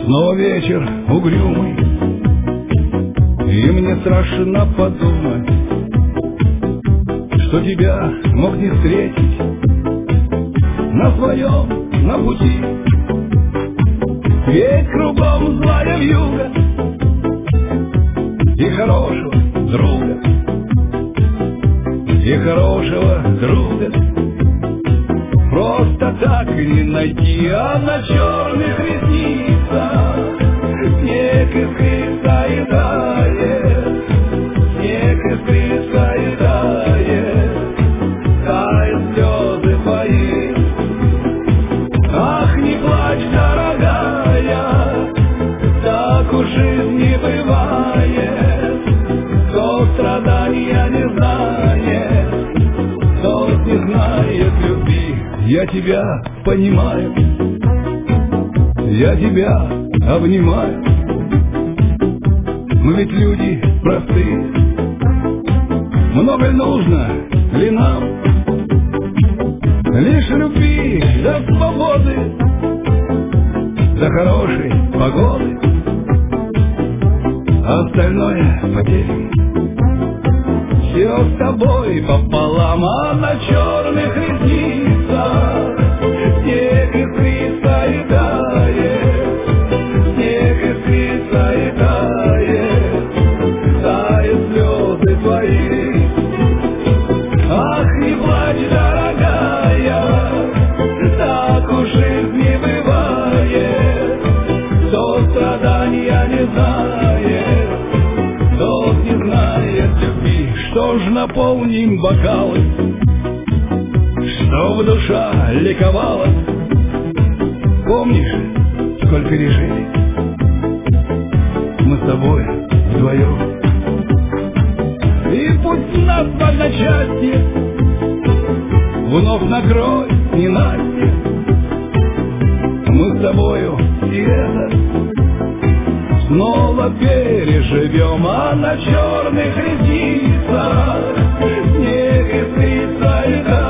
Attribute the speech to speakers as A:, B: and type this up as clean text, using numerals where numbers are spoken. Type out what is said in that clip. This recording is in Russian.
A: Снова вечер угрюмый, и мне страшно подумать, что тебя мог не встретить на своем, на пути. Ведь кругом злая вьюга и хорошего друга, и хорошего друга просто так не найти, а на черных ресницах снег искрится и тает, снег искрится и тает, тают слезы твои. Ах, не плачь, дорогая, так уж жизнь не бывает, кто страдания не знает, тот не знает любви. Я тебя понимаю, я тебя обнимаю. Мы ведь люди простые, много нужно ли нам? Лишь любви до свободы, до хорошей погоды, а остальное поделим. Все с тобой пополам, а на черных ресницах снег искрится и тает, снег искрится и тает, тают слезы твои. Ах, не плачь, дорогая, так уж жизнь не бывает, кто страдания не знает, тот не знает любви. Что ж, наполним бокалы, чтоб душа ликовала. Помнишь, сколько решили мы с тобой вдвоем? И пусть нас в одночасье вновь накроет ненастье, мы с тобою и это снова переживем, а на черных ресницах снег искрится и тает.